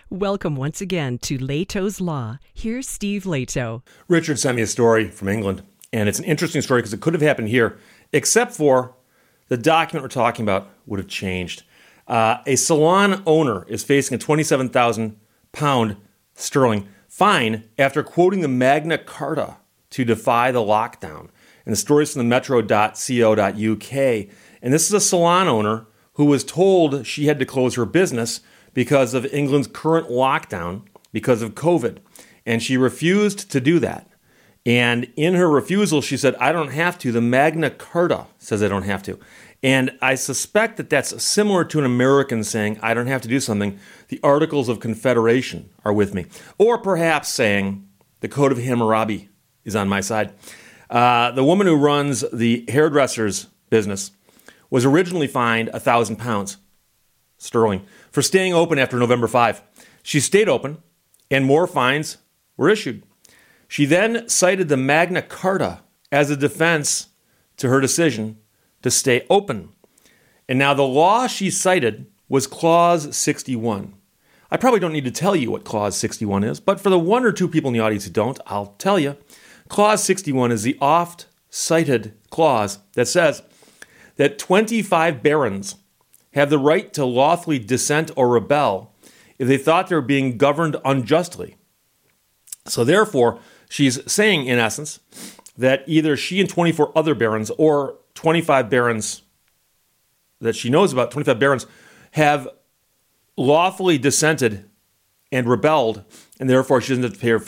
Welcome once again to Leto's Law. Here's Steve Leto. Richard sent me a story from England, and it's an interesting story because it could have happened here, except for the document we're talking about would have changed. A salon owner is facing a £27,000 sterling fine after quoting the Magna Carta to defy the lockdown. And the story's from the metro.co.uk. And this is a salon owner who was told she had to close her business because of England's current lockdown because of COVID. And she refused to do that. And in her refusal, she said, I don't have to. The Magna Carta says I don't have to. And I suspect that that's similar to an American saying, I don't have to do something. The Articles of Confederation are with me. Or perhaps saying, the Code of Hammurabi is on my side. The woman who runs the hairdresser's business was originally fined £1,000 sterling for staying open after November 5. She stayed open, and more fines were issued. She then cited the Magna Carta as a defense to her decision to stay open. And now the law she cited was Clause 61. I probably don't need to tell you what Clause 61 is, but for the one or two people in the audience who don't, I'll tell you. Clause 61 is the oft-cited clause that says that 25 barons have the right to lawfully dissent or rebel if they thought they were being governed unjustly. So therefore, she's saying, in essence, that either she and 24 other barons or 25 barons that she knows about, 25 barons, have lawfully dissented and rebelled, and therefore she doesn't have to pay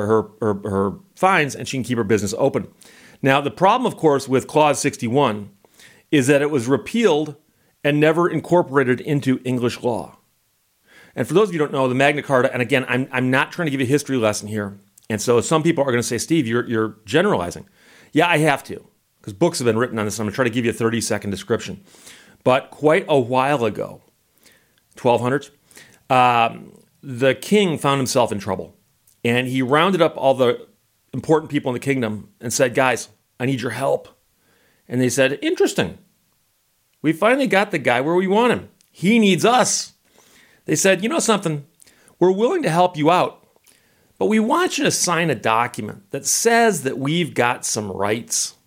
her fines, and she can keep her business open. Now, the problem, of course, with Clause 61 is that it was repealed and never incorporated into English law. And for those of you who don't know, the Magna Carta, and again, I'm not trying to give you a history lesson here, and so some people are going to say, Steve, you're generalizing. Yeah, I have to, because books have been written on this, and I'm going to try to give you a 30-second description. But quite a while ago, 1200s, the king found himself in trouble, and he rounded up all the important people in the kingdom and said, guys, I need your help. And they said, interesting. We finally got the guy where we want him. He needs us. They said, you know something? We're willing to help you out, but we want you to sign a document that says that we've got some rights.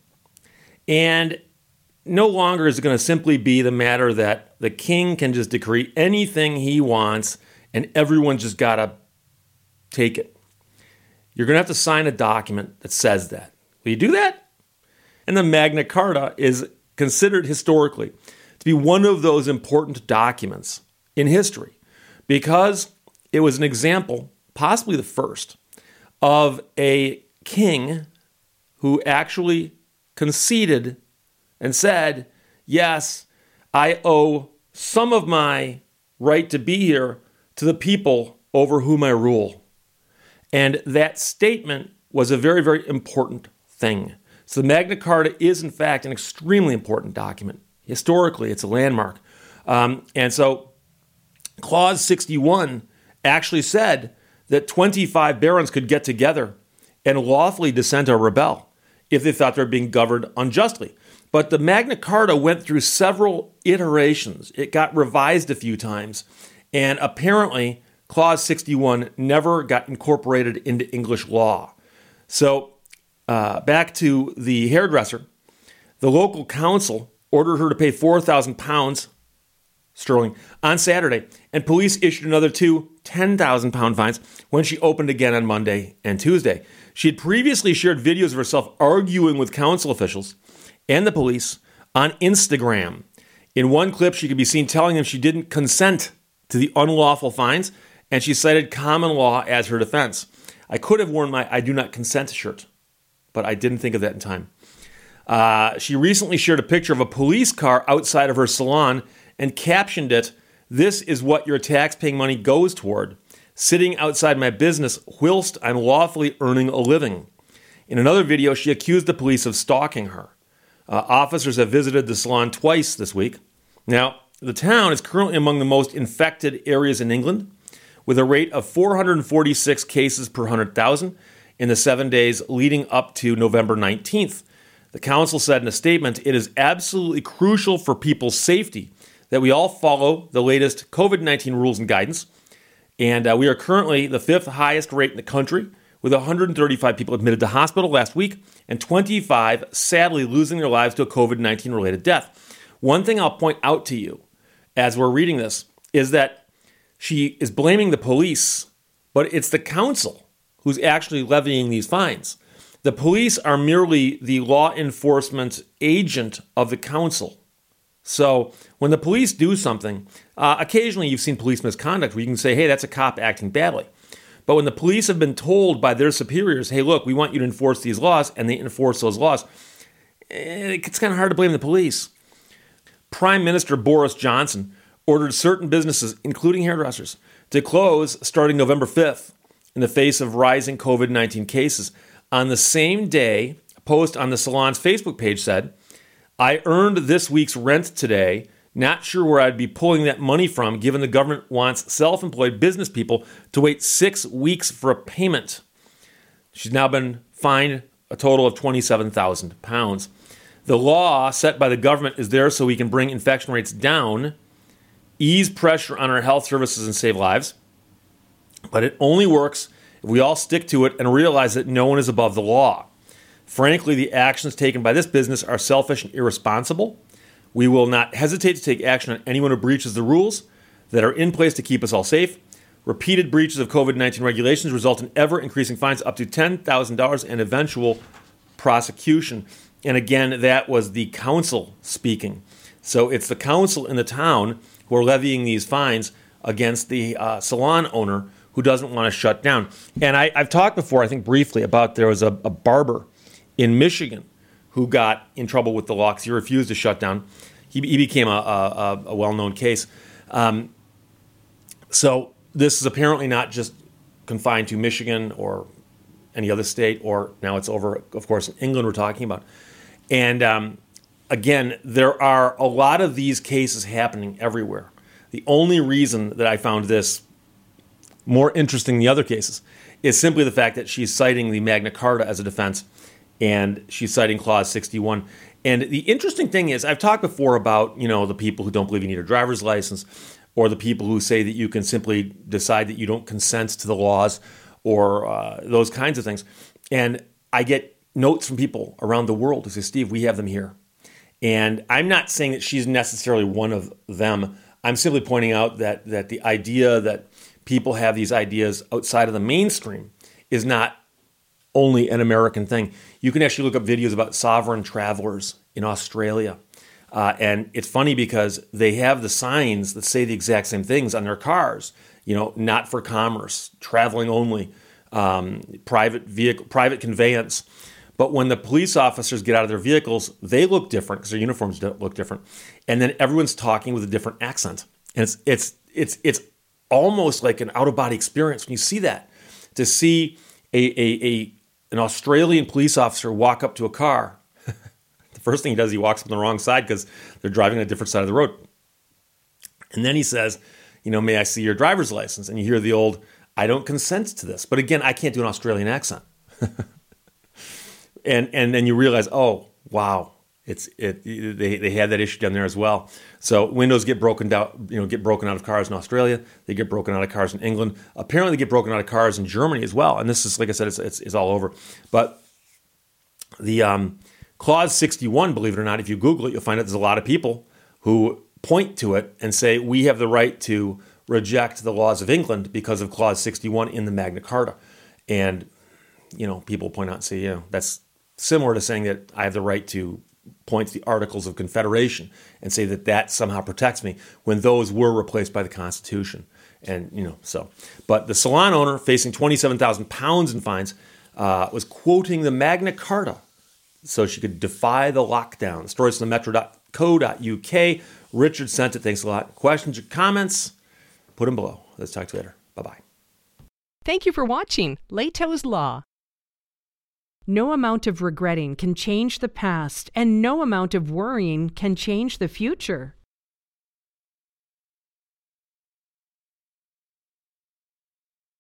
And no longer is it going to simply be the matter that the king can just decree anything he wants and everyone just got to take it. You're going to have to sign a document that says that. Will you do that? And the Magna Carta is considered historically to be one of those important documents in history because it was an example, possibly the first, of a king who actually conceded and said, yes, I owe some of my right to be here to the people over whom I rule. And that statement was a very, very important thing. So the Magna Carta is, in fact, an extremely important document. Historically, it's a landmark. And so Clause 61 actually said that 25 barons could get together and lawfully dissent or rebel if they thought they were being governed unjustly. But the Magna Carta went through several iterations. It got revised a few times. And apparently, Clause 61 never got incorporated into English law. So back to the hairdresser, the local council ordered her to pay £4,000 sterling on Saturday, and police issued another two £10,000 fines when she opened again on Monday and Tuesday. She had previously shared videos of herself arguing with council officials and the police on Instagram. In one clip, she could be seen telling them she didn't consent to the unlawful fines, and she cited common law as her defense. I could have worn my I do not consent shirt, but I didn't think of that in time. She recently shared a picture of a police car outside of her salon and captioned it, "This is what your tax-paying money goes toward, sitting outside my business whilst I'm lawfully earning a living." In another video, she accused the police of stalking her. Officers have visited the salon twice this week. Now, the town is currently among the most infected areas in England, with a rate of 446 cases per 100,000 in the 7 days leading up to November 19th. The council said in a statement, "It is absolutely crucial for people's safety that we all follow the latest COVID-19 rules and guidance And we are currently the 5th highest rate in the country, with 135 people admitted to hospital last week and 25 sadly losing their lives to a COVID-19 related death. One thing I'll point out to you as we're reading this is that she is blaming the police, but it's the council who's actually levying these fines. The police are merely the law enforcement agent of the council. So when the police do something, occasionally you've seen police misconduct where you can say, hey, that's a cop acting badly. But when the police have been told by their superiors, hey, look, we want you to enforce these laws, and they enforce those laws, it's kind of hard to blame the police. Prime Minister Boris Johnson ordered certain businesses, including hairdressers, to close starting November 5th in the face of rising COVID-19 cases. On the same day, a post on the salon's Facebook page said, I earned this week's rent today. Not sure where I'd be pulling that money from, given the government wants self-employed business people to wait 6 weeks for a payment. She's now been fined a total of £27,000. The law set by the government is there so we can bring infection rates down, ease pressure on our health services, and save lives. But it only works if we all stick to it and realize that no one is above the law. Frankly, the actions taken by this business are selfish and irresponsible. We will not hesitate to take action on anyone who breaches the rules that are in place to keep us all safe. Repeated breaches of COVID-19 regulations result in ever-increasing fines up to $10,000 and eventual prosecution. And again, that was the council speaking. So it's the council in the town who are levying these fines against the salon owner who doesn't want to shut down. And I've talked before, I think briefly, about there was a barber in Michigan who got in trouble with the law because he refused to shut down. He became a well-known case. So this is apparently not just confined to Michigan or any other state, or now it's over, of course, in England we're talking about. And again, there are a lot of these cases happening everywhere. The only reason that I found this more interesting than the other cases is simply the fact that she's citing the Magna Carta as a defense, and she's citing Clause 61. And the interesting thing is, I've talked before about, the people who don't believe you need a driver's license, or the people who say that you can simply decide that you don't consent to the laws, or those kinds of things. And I get notes from people around the world who say, Steve, we have them here. And I'm not saying that she's necessarily one of them. I'm simply pointing out that the idea that people have these ideas outside of the mainstream is not only an American thing. You can actually look up videos about sovereign travelers in Australia. And it's funny because they have the signs that say the exact same things on their cars. Not for commerce, traveling only, private vehicle, private conveyance. But when the police officers get out of their vehicles, they look different because their uniforms look different. And then everyone's talking with a different accent. And it's almost like an out-of-body experience when you see that. To see an Australian police officer walk up to a car, the first thing he does, he walks up on the wrong side because they're driving on a different side of the road. And then he says, may I see your driver's license? And you hear the old, I don't consent to this. But again, I can't do an Australian accent. And then you realize, oh, wow, they had that issue down there as well. So windows get broken down, get broken out of cars in Australia. They get broken out of cars in England. Apparently, they get broken out of cars in Germany as well. And this is, like I said, it's all over. But the Clause 61, believe it or not, if you Google it, you'll find that there's a lot of people who point to it and say we have the right to reject the laws of England because of Clause 61 in the Magna Carta. And people point out and say, that's similar to saying that I have the right to point to the Articles of Confederation and say that somehow protects me when those were replaced by the Constitution. And, so. But the salon owner, facing £27,000 in fines, was quoting the Magna Carta so she could defy the lockdown. The story's from themetro.co.uk. Richard sent it. Thanks a lot. Questions or comments? Put them below. Let's talk to you later. Bye-bye. Thank you for watching Lehto's Law. No amount of regretting can change the past, and no amount of worrying can change the future.